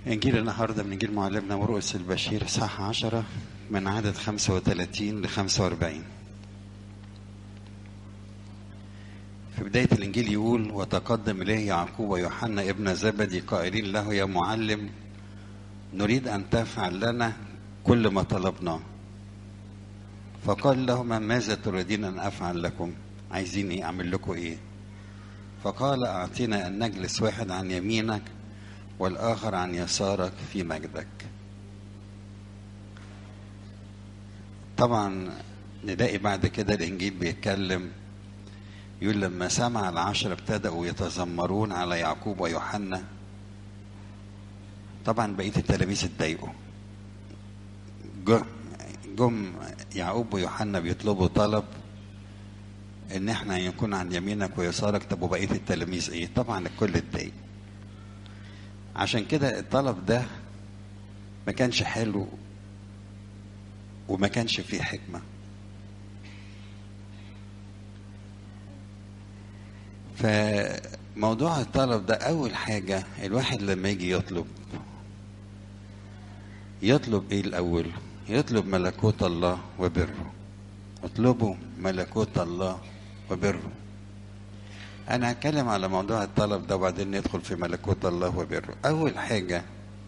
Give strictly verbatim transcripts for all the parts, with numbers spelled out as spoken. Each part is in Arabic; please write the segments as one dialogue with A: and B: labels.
A: إنجيل النهارده من إنجيل معلمنا مرقس البشير صح عشرة من عدد خمسة وثلاثين لخمسة وأربعين. في بداية الإنجيل يقول: وتقدم إليه يعقوب ويوحنا ابن زبدي قائلين له: يا معلم، نريد أن تفعل لنا كل ما طلبناه. فقال لهما: ماذا تريدين أن أفعل لكم؟ عايزين إيه؟ أعمل لكم إيه؟ فقال: أعطينا أن نجلس واحد عن يمينك والآخر عن يسارك في مجدك. طبعا نلاقي بعد كده الإنجيل بيتكلم يقول: لما سمع العشرة ابتدأوا يتذمرون على يعقوب ويوحنا. طبعا بقية التلاميذ اتضايقوا، جم يعقوب ويوحنا بيطلبوا طلب ان احنا يكون عن يمينك ويسارك. طب وبقية التلاميذ ايه؟ طبعا الكل اتضايق. عشان كده الطلب ده ما كانش حلو وما كانش فيه حكمة. فموضوع الطلب ده أول حاجة الواحد لما يجي يطلب يطلب إيه الأول؟ يطلب ملكوت الله وبره. اطلبوا ملكوت الله وبره. أنا هتكلم على موضوع الطلب ده وبعدين ندخل في ملكوت الله وبره. أول حاجة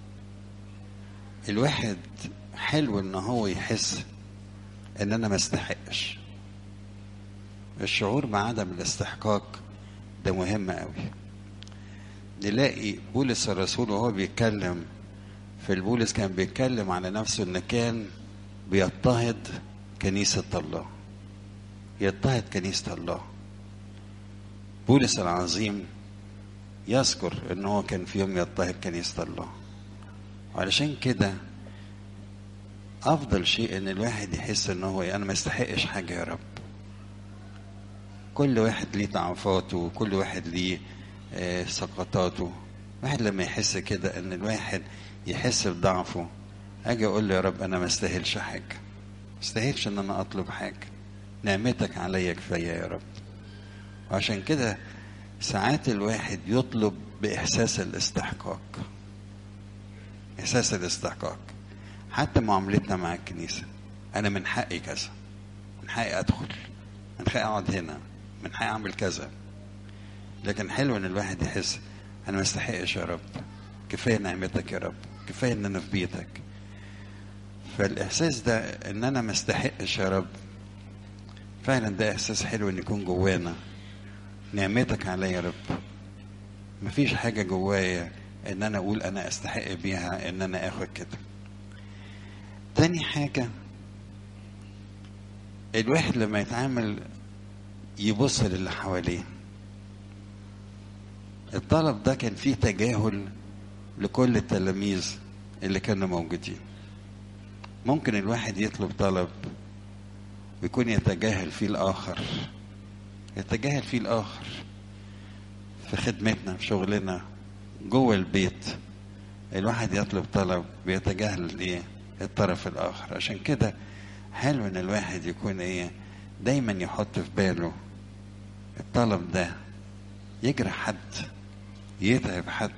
A: الواحد حلو إن هو يحس إن أنا ما استحقش. الشعور بعدم الاستحقاق ده مهم قوي. نلاقي بولس الرسول وهو بيتكلم في البولس كان بيتكلم على نفسه إن كان بيضطهد كنيسة الله، يضطهد كنيسة الله. بولس العظيم يذكر إن هو كان في يوم يضطهد كنيسة الله. وعلشان كده أفضل شيء إن الواحد يحس إن هو أنا ما استحقش حاجة يا رب. كل واحد ليه ضعفاته وكل واحد ليه آه سقطاته. واحد لما يحس كده إن الواحد يحس بضعفه، أجي أقول له: يا رب أنا ما استاهلش حاجة، ما استاهلش إن أنا أطلب حاجة، نعمتك عليا كفاية يا رب. وعشان كده ساعات الواحد يطلب بإحساس الاستحقاق، إحساس الاستحقاق. حتى معاملتنا مع الكنيسة، أنا من حقي كذا، من حقي أدخل، من حقي أقعد هنا، من حقي أعمل كذا. لكن حلو إن الواحد يحس أنا ما استحقش يا رب، كفاية نعمتك يا رب، كفاية إن أنا في بيتك. فالإحساس ده إن أنا ما استحقش يا رب فعلا ده إحساس حلو إن يكون جوانا. نعمتك عليا يا رب، مفيش حاجة جوايا إن أنا أقول أنا أستحق بيها إن أنا آخد كده. تاني حاجة الواحد لما يتعامل يبص للي حواليه. الطلب ده كان فيه تجاهل لكل التلاميذ اللي كانوا موجودين. ممكن الواحد يطلب طلب ويكون يتجاهل فيه الآخر، يتجاهل فيه الآخر في خدمتنا، في شغلنا، جوه البيت. الواحد يطلب طلب بيتجاهل ايه؟ الطرف الآخر. عشان كده حلو ان الواحد يكون ايه؟ دايما يحط في باله الطلب ده يجرح حد، يتعب حد،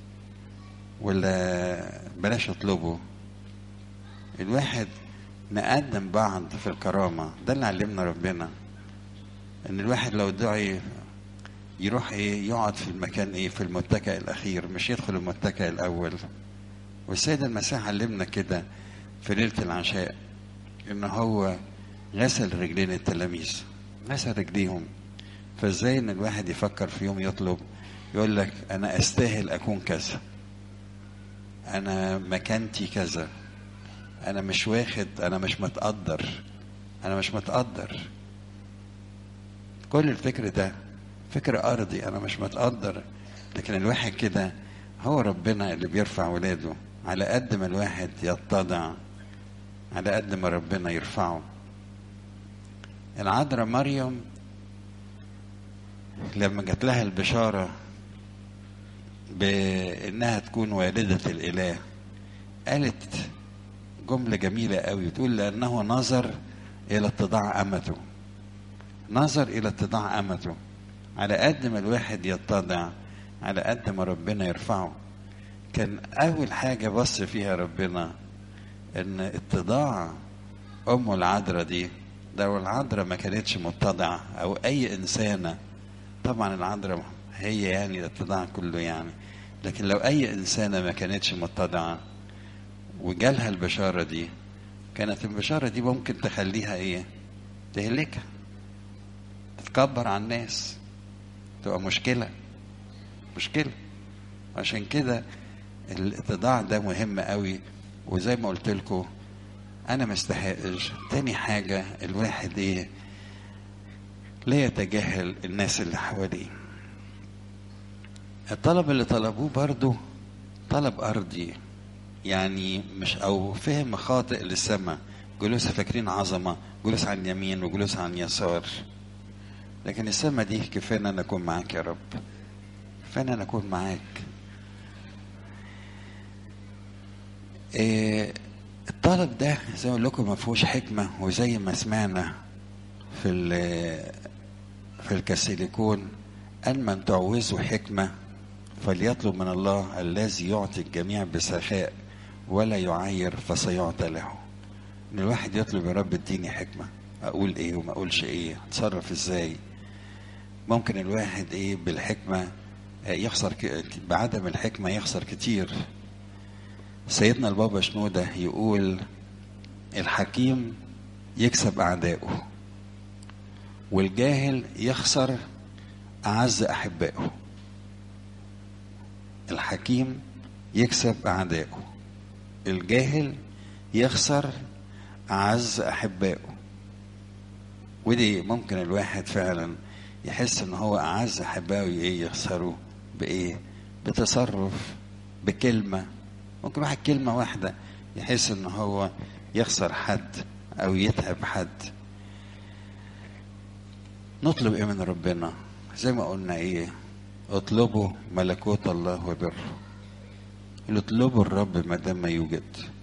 A: ولا بلاش اطلبه. الواحد نقدم بعض في الكرامة. ده اللي علمنا ربنا، ان الواحد لو دعي يروح ايه؟ يقعد في المكان ايه؟ في المتكئ الاخير، مش يدخل المتكئ الاول. والسيد المسيح علمنا كده في ليلة العشاء، ان هو غسل رجلين التلاميذ، غسل رجليهم. فازاي ان الواحد يفكر في يوم يطلب يقول لك انا استاهل اكون كذا، انا مكانتي كذا، انا مش واخد، انا مش متقدر، انا مش متقدر. كل الفكر ده فكر ارضي، انا مش متقدر. لكن الواحد كده هو ربنا اللي بيرفع ولاده. على قد ما الواحد يتضع على قد ما ربنا يرفعه. العذراء مريم لما جات لها البشارة بأنها تكون والدة الإله قالت جملة جميلة قوي، تقول: لأنه نظر إلى اتضاع أمته. نظر إلى اتضاع أمته. على قد ما الواحد يتضع على قد ما ربنا يرفعه. كان اول حاجة بص فيها ربنا ان اتضاع امه العذراء دي، لو العذراء ما كانتش متضعة او اي انسانة، طبعا العذراء هي يعني الاتضاع كله يعني، لكن لو اي انسانة ما كانتش متضعة وجالها البشارة دي، كانت البشارة دي ممكن تخليها ايه؟ تهلكها، تتكبر على الناس، تبقى مشكلة مشكلة. عشان كده الاتضاع ده مهم قوي. وزي ما قلت لكم انا مستحقش. تاني حاجة الواحد ايه؟ لا يتجاهل الناس اللي حواليه. الطلب اللي طلبوه برضو طلب ارضي، يعني مش او فهم خاطئ للسماء، جلوس فاكرين عظمة، جلوس عن يمين وجلوس عن يسار. لكن السماء دي كفاية ان اكون معاك يا رب، كفاية ان اكون معاك. إيه الطلب ده زي ما اقول لكم ما فيهوش حكمة، وزي ما سمعنا في في الكاسيليكون أن من تعوزه حكمة فليطلب من الله الذي يعطي الجميع بسخاء ولا يعير فسيعطى له. ان الواحد يطلب يا رب اديني حكمة، اقول ايه وما اقولش ايه، اتصرف ازاي. ممكن الواحد ايه بالحكمة يخسر، بعدم الحكمة يخسر كتير. سيدنا البابا شنودة يقول الحكيم يكسب اعدائه، والجاهل يخسر اعز احبائه. الحكيم يكسب اعدائه، الجاهل يخسر اعز احبائه. ودي ممكن الواحد فعلا يحس ان هو اعز احبائه ايه يخسره بايه؟ بتصرف، بكلمة. ممكن واحد كلمة واحدة يحس ان هو يخسر حد او يتعب حد. نطلب ايه من ربنا؟ زي ما قلنا ايه؟ اطلبوا ملكوت الله وبره. اطلبوا الرب ما دام ما يوجد.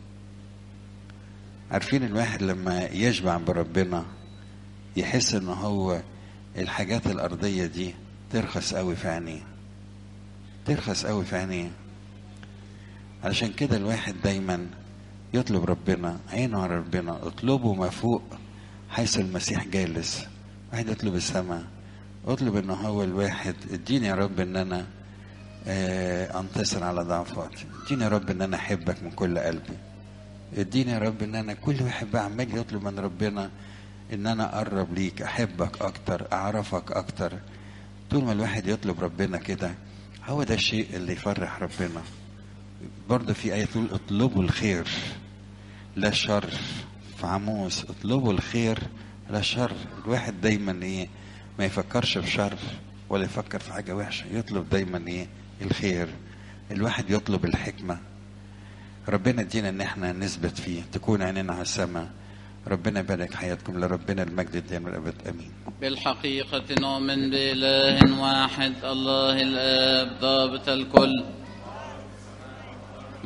A: عارفين الواحد لما يشبع بربنا يحس ان هو الحاجات الارضية دي ترخص قوي في عينيه، ترخص قوي في عينيه. علشان كده الواحد دايما يطلب ربنا، عينه على ربنا. اطلبوا ما فوق حيث المسيح جالس. واحد يطلب السماء، اطلب ان هو الواحد اديني يا رب ان انا اه انتصر على ضعفاتي، اديني يا رب ان انا احبك من كل قلبي، اديني يا رب ان انا كل واحد بقى عمال يطلب من ربنا ان انا اقرب ليك، احبك اكتر، اعرفك اكتر. طول ما الواحد يطلب ربنا كده هو ده الشيء اللي يفرح ربنا. برضه في آية تقول اطلبوا الخير لا الشر. في عموس اطلبوا الخير لا الشر. الواحد دايما ايه؟ ما يفكرش في شر ولا يفكر في حاجة وحشة، يطلب دايما ايه؟ الخير. الواحد يطلب الحكمة. ربنا ادينا ان احنا نثبت فيه، تكون عيننا على السماء. ربنا يبارك حياتكم، لربنا المجد الدائم والابد امين.
B: بالحقيقة نؤمن بإله واحد الله الآب ضابط الكل